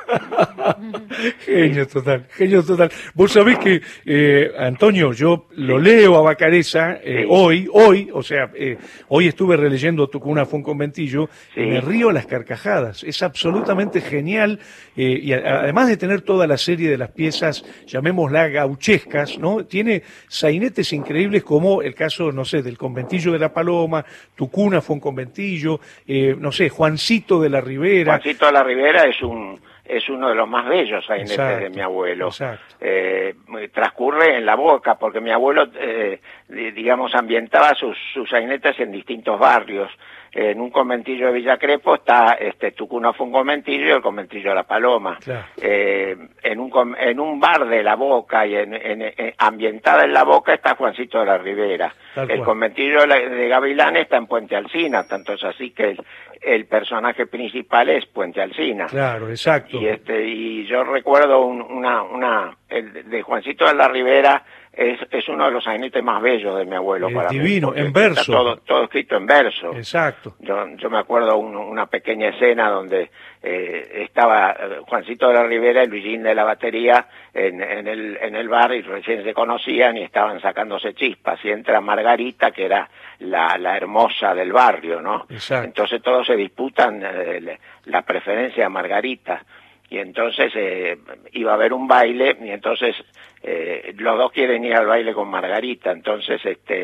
Genio total. Vos sabés que, Antonio, yo lo leo a Vacarezza hoy, hoy estuve releyendo Tu cuna fue un conventillo y me río a las carcajadas. Es absolutamente genial y además de tener toda la serie de las piezas, llamémosla gauchescas, ¿no? Tiene sainetes increíbles como el caso, no sé, del conventillo de la Paloma, Tu cuna fue un conventillo, no sé, Juancito de la Ribera.
Juancito de la Ribera es uno de los más bellos sainetes de mi abuelo. Transcurre en la Boca, porque mi abuelo, digamos, ambientaba sus sainetes en distintos barrios. En un conventillo de Villa Crespo está Tu cuna fue un conventillo y el conventillo de la Paloma.
Claro.
En un bar de la Boca y ambientada en la Boca está Juancito de la Ribera. El conventillo de Gavilán está en Puente Alsina, tanto es así que el personaje principal es Puente Alsina.
Claro, exacto.
Y yo recuerdo el de Juancito de la Ribera es uno de los sainetes más bellos de mi abuelo. Para
divino,
mí,
en verso.
Todo escrito en verso.
Exacto.
Yo me acuerdo una pequeña escena donde estaba Juancito de la Ribera y Luisín de la Batería en el bar y recién se conocían y estaban sacándose chispas y entra Margarita, que era la hermosa del barrio, ¿no?
Exacto.
Entonces todos se disputan la preferencia a Margarita. Y entonces iba a haber un baile y entonces los dos quieren ir al baile con Margarita, entonces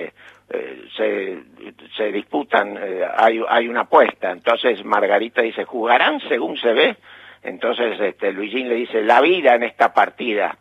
se disputan, hay una apuesta, entonces Margarita dice, ¿jugarán según se ve? Entonces Luisín le dice, la vida en esta partida,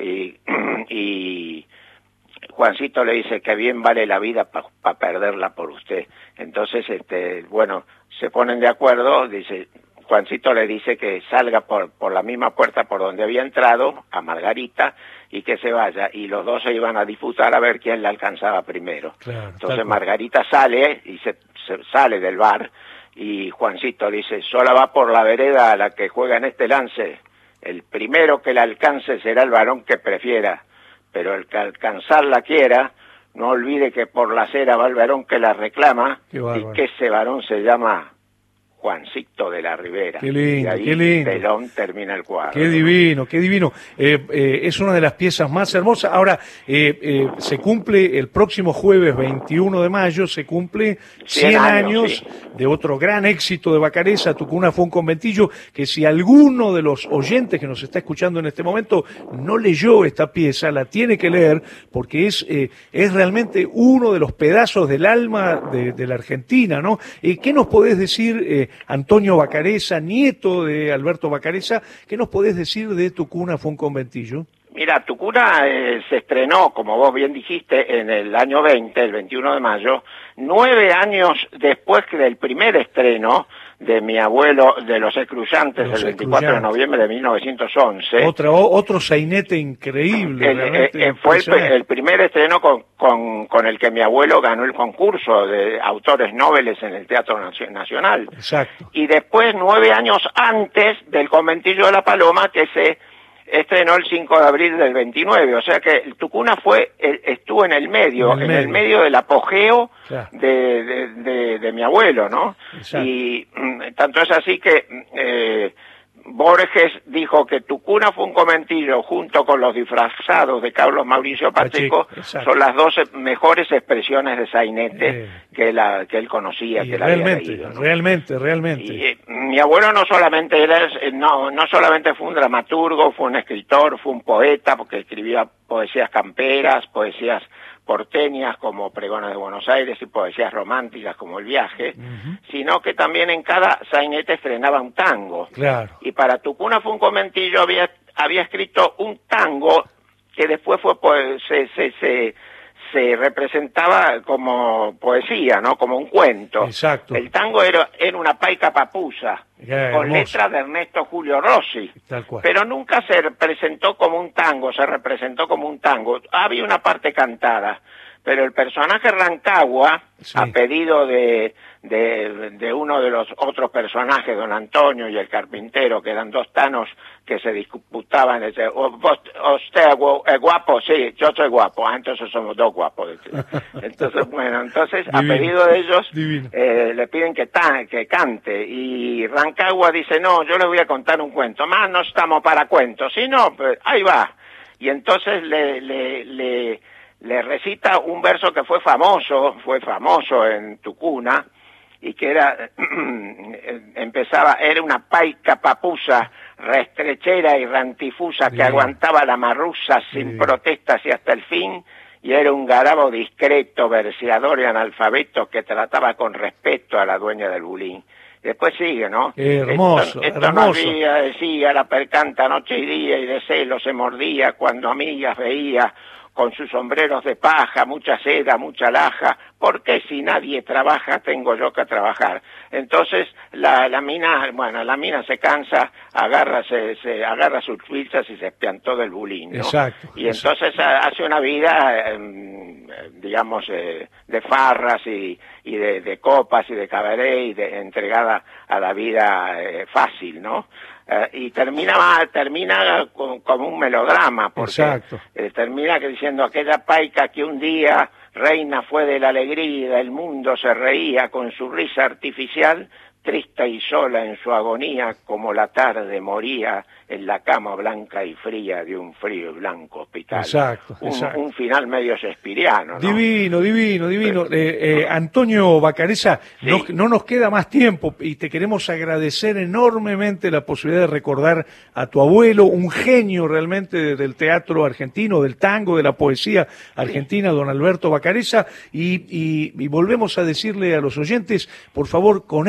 y Juancito le dice que bien vale la vida para perderla por usted. Entonces, bueno, se ponen de acuerdo, dice Juancito le dice que salga por la misma puerta por donde había entrado, a Margarita, y que se vaya. Y los dos se iban a disputar a ver quién la alcanzaba primero.
Claro,
entonces Margarita sale y se sale del bar, y Juancito dice, sola va por la vereda a la que juega en este lance. El primero que la alcance será el varón que prefiera, pero el que alcanzarla quiera, no olvide que por la acera va el varón que la reclama, y que ese varón se llama Juancito de la Ribera.
Qué lindo,
y ahí
qué lindo.
Telón termina el cuadro.
Qué divino, qué divino. Es una de las piezas más hermosas. Ahora, se cumple el próximo jueves 21 de mayo, se cumple 100 años sí, de otro gran éxito de Vacarezza. Tucuna fue un conventillo que, si alguno de los oyentes que nos está escuchando en este momento no leyó esta pieza, la tiene que leer, porque es realmente uno de los pedazos del alma de la Argentina, ¿no? ¿Qué nos podés decir, Antonio Vacarezza, nieto de Alberto Vacarezza, qué nos podés decir de Tucuna fue un conventillo?
Mira, Tucuna se estrenó, como vos bien dijiste, en el año 20, el 21 de mayo, 9 años después del primer estreno de mi abuelo de Los Excruyantes, el 24 de noviembre de 1911.
Otro sainete increíble.
Fue el primer estreno con el que mi abuelo ganó el concurso de autores noveles en el Teatro Nacional.
Exacto.
Y después, 9 años antes del Conventillo de la Paloma, que se estrenó el 5 de abril del 29, o sea que el Tucuna estuvo en el medio del apogeo, claro, de mi abuelo, ¿no? Exacto. Y tanto es así que Borges dijo que Tucuna fue un conventillo junto con Los disfrazados de Carlos Mauricio Pacheco, son las 2 mejores expresiones de sainete que él conocía, que él había leído, ¿no?
Realmente.
Y, mi abuelo no solamente no solamente fue un dramaturgo, fue un escritor, fue un poeta, porque escribía poesías camperas, poesías porteñas como Pregones de Buenos Aires y poesías románticas como El viaje, sino que también en cada sainete estrenaba un tango.
Claro.
Y para Tucuna fue un conventillo, había escrito un tango que después se representaba como poesía, ¿no? Como un cuento.
Exacto.
El tango era una paica papusa, con letras de Ernesto Julio Rossi.
Tal cual.
Pero nunca se representó como un tango, se representó como un tango. Había una parte cantada, pero el personaje Rancagua, sí, a pedido de uno de los otros personajes, don Antonio y el carpintero, que eran 2 tanos que se disputaban, usted es guapo, sí, yo soy guapo, entonces somos 2 guapos. Entonces, a pedido de ellos, le piden que cante, y Rancagua dice, no, yo les voy a contar un cuento, más no estamos para cuentos, si no, pues, ahí va. Y entonces le recita un verso que fue famoso en Tucuna, y que era una paica papusa, restrechera y rantifusa, que aguantaba la marrusa sin protestas y hasta el fin, y era un garabo discreto, verseador y analfabeto que trataba con respeto a la dueña del bulín. Después sigue, ¿no?
Hermoso,
esto no había, decía, la percanta noche y día, y de celo se mordía cuando amigas veía con sus sombreros de paja, mucha seda, mucha laja, porque si nadie trabaja, tengo yo que trabajar. Entonces, la mina se cansa, agarra sus pilchas y se espiantó del bulín, ¿no?
Exacto.
Y entonces hace una vida, digamos, de farras y de copas y de cabaret, y entregada a la vida fácil, ¿no? Y termina como un melodrama, porque termina diciendo aquella paica que un día reina fue de la alegría, el mundo se reía con su risa artificial, triste y sola en su agonía, como la tarde moría en la cama blanca y fría de un frío y blanco hospital.
Exacto.
Un final medio shakespeariano, ¿no?
Divino. Antonio Vacarezza, sí, no nos queda más tiempo, y te queremos agradecer enormemente la posibilidad de recordar a tu abuelo, un genio realmente del teatro argentino, del tango, de la poesía argentina, don Alberto Vacarezza, y volvemos a decirle a los oyentes, por favor, conéctense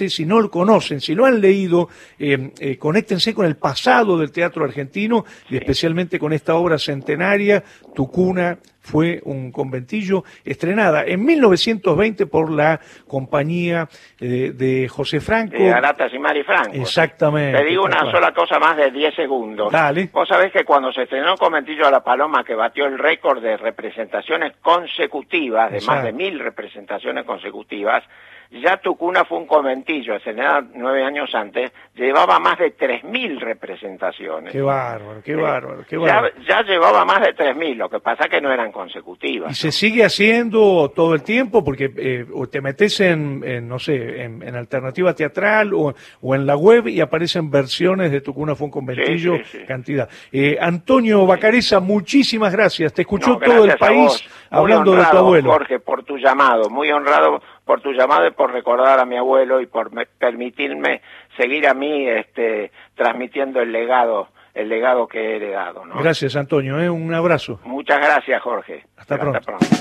conoce, si no lo conocen, si lo han leído, conéctense con el pasado del teatro argentino y especialmente con esta obra centenaria, Tu cuna fue un conventillo, estrenada en 1920 por la compañía de José Franco.
De Garatas y Mari Franco.
Exactamente.
Te digo una sola cosa más de 10 segundos.
Dale.
Vos sabés que cuando se estrenó Conventillo a la Paloma, que batió el récord de representaciones consecutivas, de más de 1000 representaciones consecutivas, ya Tu cuna fue un conventillo, estrenada 9 años antes, llevaba más de 3000 representaciones.
Qué bárbaro, qué bárbaro, qué bárbaro.
Ya llevaba más de 3000, lo que pasa que no eran consecutivas.
Y se sigue haciendo todo el tiempo porque o te metes no sé, en alternativa teatral o en la web y aparecen versiones de Tu cuna fue un conventillo, cantidad. Antonio Bacareza, muchísimas gracias. Te escuchó todo el país hablando de tu abuelo.
Jorge, por tu llamado, muy honrado por tu llamado y por recordar a mi abuelo y por permitirme seguir a mí transmitiendo el legado que he heredado, ¿no?
Gracias, Antonio, un abrazo.
Muchas gracias, Jorge.
Hasta pronto.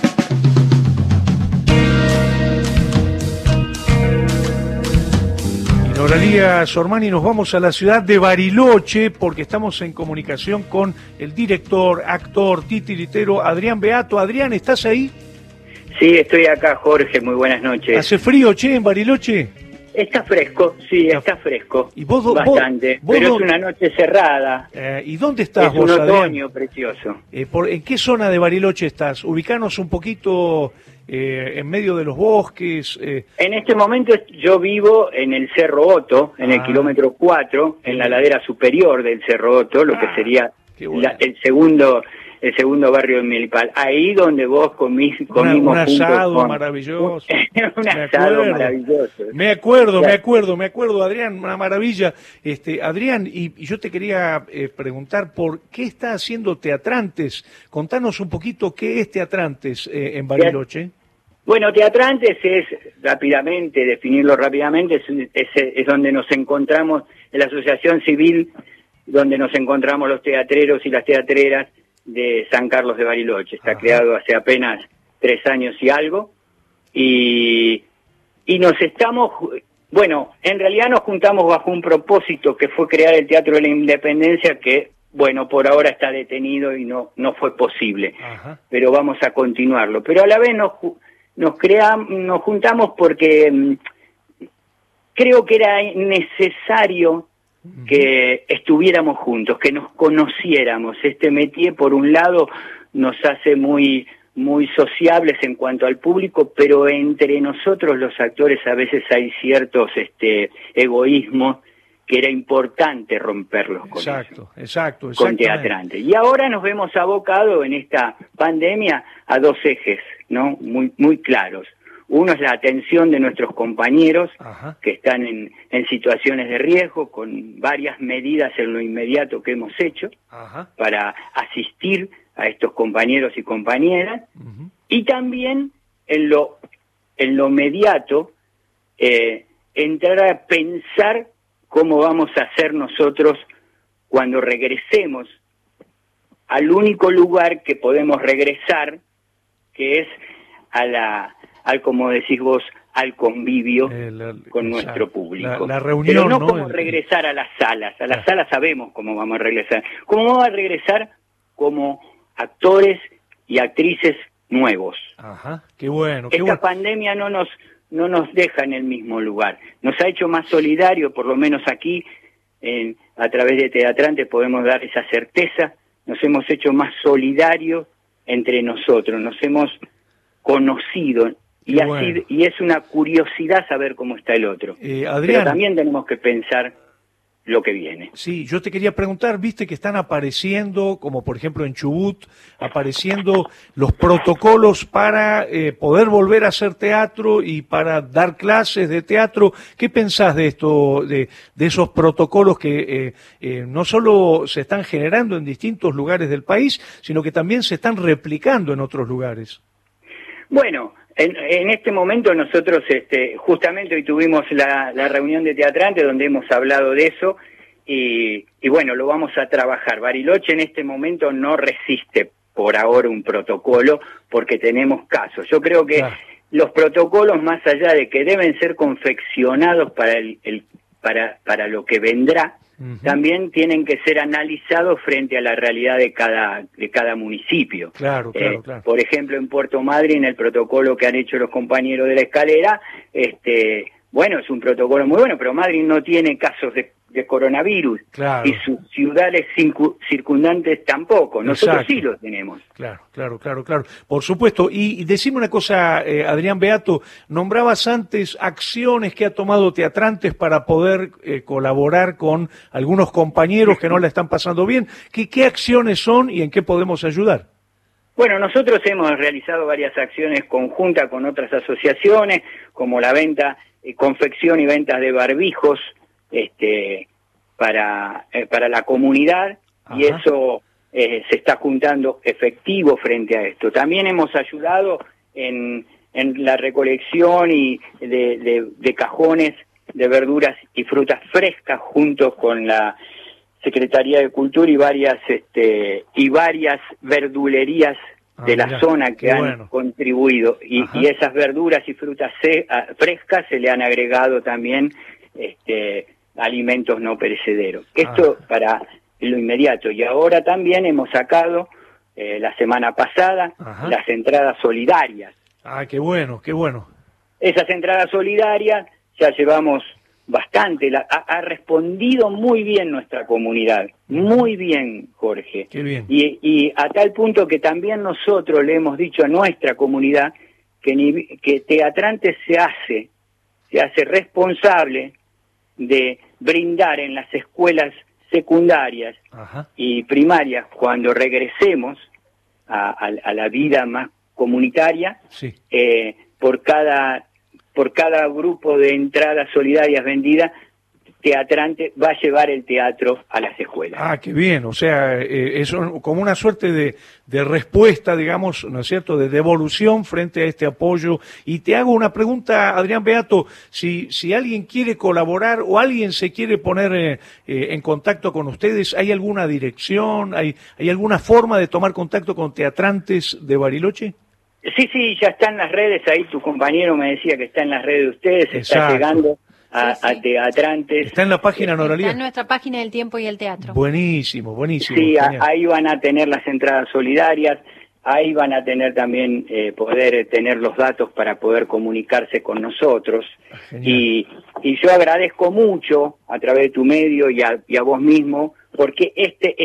Y Noralía Sormani, nos vamos a la ciudad de Bariloche porque estamos en comunicación con el director, actor, titiritero Adrián Beato. Adrián, ¿estás ahí?
Sí, estoy acá, Jorge, muy buenas noches.
¿Hace frío, en Bariloche?
Está fresco, sí, está fresco.
¿Y vos,
bastante, pero es una noche cerrada.
¿Y dónde estás vos,
Adrián? Es un
otoño
precioso.
¿En qué zona de Bariloche estás? Ubicanos un poquito en medio de los bosques.
En este momento yo vivo en el Cerro Otto, en el kilómetro 4, en la ladera superior del Cerro Otto, lo que sería el segundo barrio de Milipal, ahí donde vos comimos
un asado maravilloso.
Un asado maravilloso.
Me acuerdo, Adrián, una maravilla. Adrián, y yo te quería preguntar por qué está haciendo Teatrantes. Contanos un poquito qué es Teatrantes en Bariloche.
Bueno, Teatrantes es, definirlo rápidamente, es donde nos encontramos, en la asociación civil, donde nos encontramos los teatreros y las teatreras de San Carlos de Bariloche. Está creado hace apenas 3 años y algo, y nos en realidad nos juntamos bajo un propósito que fue crear el Teatro de la Independencia, que por ahora está detenido y no fue posible, pero vamos a continuarlo. Pero a la vez nos juntamos porque creo que era necesario que estuviéramos juntos, que nos conociéramos. Este métier, por un lado, nos hace muy sociables en cuanto al público, pero entre nosotros los actores a veces hay ciertos egoísmos que era importante romperlos con Teatrantes. Y ahora nos vemos abocados en esta pandemia a 2 ejes, ¿no? Muy claros. Uno es la atención de nuestros compañeros que están en situaciones de riesgo, con varias medidas en lo inmediato que hemos hecho para asistir a estos compañeros y compañeras, y también en lo inmediato entrar a pensar cómo vamos a hacer nosotros cuando regresemos al único lugar que podemos regresar, que es como decís vos, al convivio con nuestro público.
La reunión,
pero no como regresar a las salas. A las salas sabemos cómo vamos a regresar. ¿Cómo vamos a regresar? Como actores y actrices nuevos.
Qué bueno.
Esta pandemia no nos deja en el mismo lugar. Nos ha hecho más solidarios, por lo menos aquí, a través de Teatrantes podemos dar esa certeza. Nos hemos hecho más solidarios entre nosotros, nos hemos conocido. Y es una curiosidad saber cómo está el otro.
Adrián,
pero también tenemos que pensar lo que viene.
Sí, yo te quería preguntar, viste que están apareciendo, como por ejemplo en Chubut, apareciendo los protocolos para poder volver a hacer teatro y para dar clases de teatro. ¿Qué pensás de esto, de esos protocolos que no solo se están generando en distintos lugares del país, sino que también se están replicando en otros lugares?
Bueno, en este momento nosotros justamente hoy tuvimos la reunión de Teatrantes donde hemos hablado de eso y bueno, lo vamos a trabajar. Bariloche en este momento no resiste por ahora un protocolo porque tenemos casos. Yo creo que los protocolos, más allá de que deben ser confeccionados para lo que vendrá, también tienen que ser analizados frente a la realidad de cada municipio.
Claro.
Por ejemplo, en Puerto Madryn, el protocolo que han hecho los compañeros de La Escalera, bueno, es un protocolo muy bueno, pero Madryn no tiene casos de coronavirus,
claro.
Y sus ciudades circundantes tampoco. Nosotros sí los tenemos.
Claro. Por supuesto. Y decime una cosa, Adrián Beato, nombrabas antes acciones que ha tomado Teatrantes para poder colaborar con algunos compañeros que no la están pasando bien. ¿Qué acciones son y en qué podemos ayudar?
Bueno, nosotros hemos realizado varias acciones conjuntas con otras asociaciones, como la venta, confección y ventas de barbijos, para la comunidad. Ajá. Y eso se está juntando efectivo frente a esto. También hemos ayudado en la recolección y de cajones de verduras y frutas frescas junto con la Secretaría de Cultura y varias verdulerías de la zona que han contribuido y esas verduras y frutas frescas se le han agregado también alimentos no perecederos. Esto para lo inmediato. Y ahora también hemos sacado la semana pasada las entradas solidarias.
Qué bueno.
Esas entradas solidarias ya llevamos bastante, ha respondido muy bien nuestra comunidad, muy bien, Jorge.
Qué bien.
Y a tal punto que también nosotros le hemos dicho a nuestra comunidad que Teatrantes se hace responsable de brindar en las escuelas secundarias y primarias, cuando regresemos a la vida más comunitaria, por cada grupo de entradas solidarias vendidas, Teatrantes va a llevar el teatro a las escuelas.
Qué bien, o sea, es como una suerte de respuesta, digamos, ¿no es cierto?, de devolución frente a este apoyo. Y te hago una pregunta, Adrián Beato, si alguien quiere colaborar o alguien se quiere poner en contacto con ustedes, ¿hay alguna dirección, hay alguna forma de tomar contacto con Teatrantes de Bariloche?
Sí, ya está en las redes, ahí tu compañero me decía que está en las redes de ustedes, está llegando a Teatrantes.
Está en la página, Noralía.
Está en nuestra página del Tiempo y el Teatro.
Buenísimo.
Sí, ahí van a tener las entradas solidarias, ahí van a tener también, poder tener los datos para poder comunicarse con nosotros. Y yo agradezco mucho a través de tu medio y a vos mismo, porque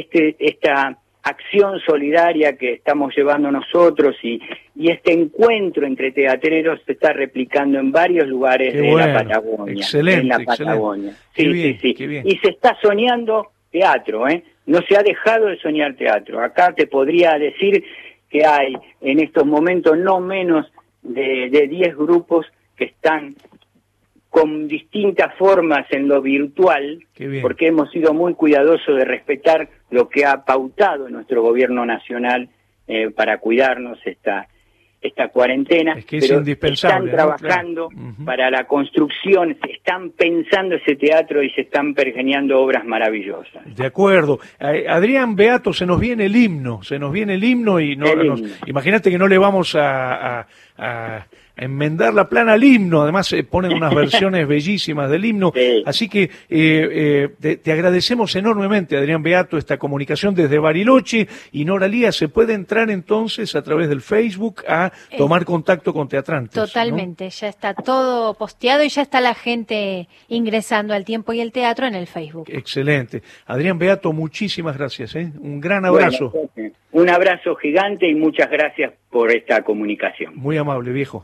esta acción solidaria que estamos llevando nosotros y este encuentro entre teatreros se está replicando en varios lugares la Patagonia.
Excelente.
Patagonia.
Sí.
Qué bien. Y se está soñando teatro, no se ha dejado de soñar teatro. Acá te podría decir que hay en estos momentos no menos de 10 grupos que están con distintas formas en lo virtual, porque hemos sido muy cuidadosos de respetar lo que ha pautado nuestro gobierno nacional para cuidarnos esta cuarentena.
Es que es indispensable.
Están trabajando para la construcción, están pensando ese teatro y se están pergeñando obras maravillosas.
De acuerdo. Adrián Beato, se nos viene el himno y imagínate que no le vamos a enmendar la plana al himno, además ponen unas versiones bellísimas del himno, así que te agradecemos enormemente, Adrián Beato, esta comunicación desde Bariloche. Y Noralía, se puede entrar entonces a través del Facebook a tomar contacto con Teatrantes.
Totalmente, ¿no? Ya está todo posteado y ya está la gente ingresando al Tiempo y el Teatro en el Facebook.
Excelente. Adrián Beato, muchísimas gracias, un gran abrazo.
Bueno, un abrazo gigante y muchas gracias por esta comunicación.
Muy amable, viejo.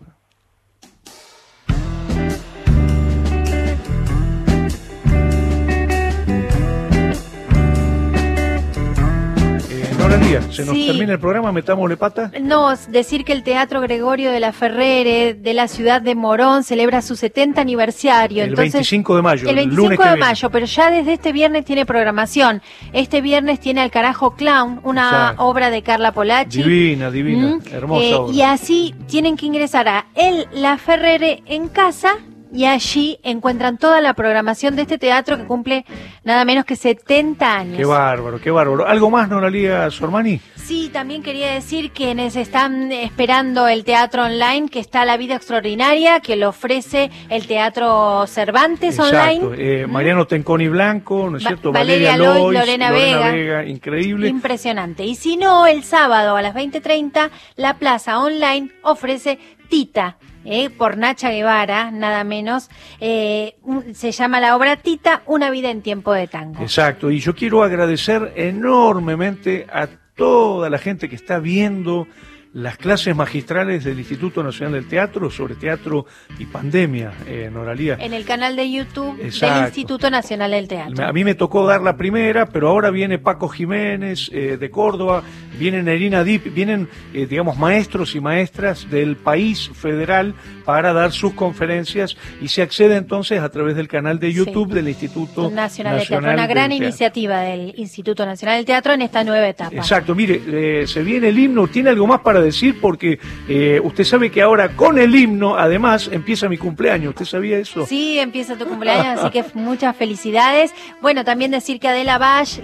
¿Se nos termina el programa? ¿Metámosle pata?
No, decir que el Teatro Gregorio de la Ferrere de la ciudad de Morón celebra su 70 aniversario.
El 25 de mayo.
El 25 de mayo, pero ya desde este viernes tiene programación. Este viernes tiene Al Carajo Clown, una obra de Carla Polacci.
Divina, hermosa obra.
Y así tienen que ingresar a La Ferrere en casa y allí encuentran toda la programación de este teatro que cumple nada menos que 70 años.
Qué bárbaro, qué bárbaro. ¿Algo más, Noralía Sormani?
Sí, también quería decir quienes están esperando el teatro online, que está La Vida Extraordinaria, que lo ofrece el Teatro Cervantes.
Exacto.
Online.
Mariano Tenconi Blanco, ¿no es cierto?
Valeria Lois, Lorena
Vega, increíble.
Impresionante. Y si no, el sábado a las 20:30, la Plaza Online ofrece Tita, por Nacha Guevara, nada menos. Se llama la obra Tita, una vida en tiempo de tango.
Exacto, y yo quiero agradecer enormemente a toda la gente que está viendo las clases magistrales del Instituto Nacional del Teatro sobre teatro y pandemia, Noralía.
En el canal de YouTube
Exacto.
del Instituto Nacional del Teatro.
A mí me tocó dar la primera, pero ahora viene Paco Jiménez de Córdoba, viene Nerina Dip, vienen, digamos, maestros y maestras del país federal para dar sus conferencias y se accede entonces a través del canal de YouTube del Instituto
Nacional del Teatro. Una gran iniciativa del Instituto Nacional del Teatro en esta nueva etapa.
Exacto, mire, se viene el himno. ¿Tiene algo más para decir? Porque usted sabe que ahora con el himno, además, empieza mi cumpleaños. ¿Usted sabía eso?
Sí, empieza tu cumpleaños, así que muchas felicidades. Bueno, también decir que Adela Bash,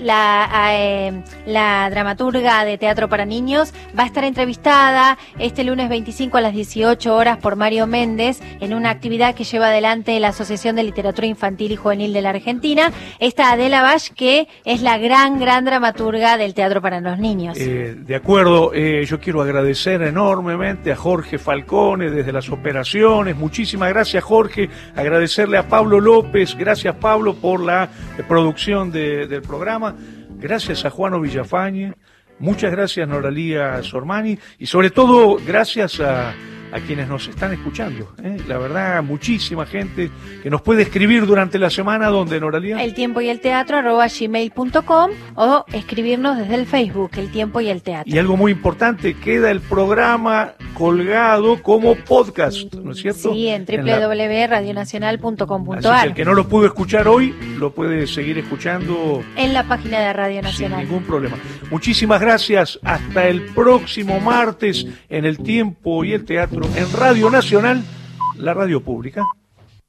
la dramaturga de Teatro para Niños, va a estar entrevistada este lunes 25 a las 18 horas por Mario Méndez en una actividad que lleva adelante la Asociación de Literatura Infantil y Juvenil de la Argentina. Esta Adela Bash, que es la gran dramaturga del Teatro para los Niños.
De acuerdo, yo quiero agradecer enormemente a Jorge Falcone desde las operaciones. Muchísimas gracias, Jorge. Agradecerle a Pablo López. Gracias, Pablo, por la producción del programa. Gracias a Juano Villafañe. Muchas gracias, Noralía Sormani. Y sobre todo, gracias a quienes nos están escuchando. La verdad, muchísima gente que nos puede escribir durante la semana. ¿Dónde, Noralía?
El tiempo y el teatro @gmail.com o escribirnos desde el Facebook, El Tiempo y el Teatro.
Y algo muy importante, queda el programa colgado como podcast, ¿no es cierto?
Sí, en www.radionacional.com.ar.
Así que el que no lo pudo escuchar hoy, lo puede seguir escuchando
en la página de Radio Nacional.
Sin ningún problema. Muchísimas gracias. Hasta el próximo martes en El Tiempo y el Teatro en Radio Nacional, la radio pública.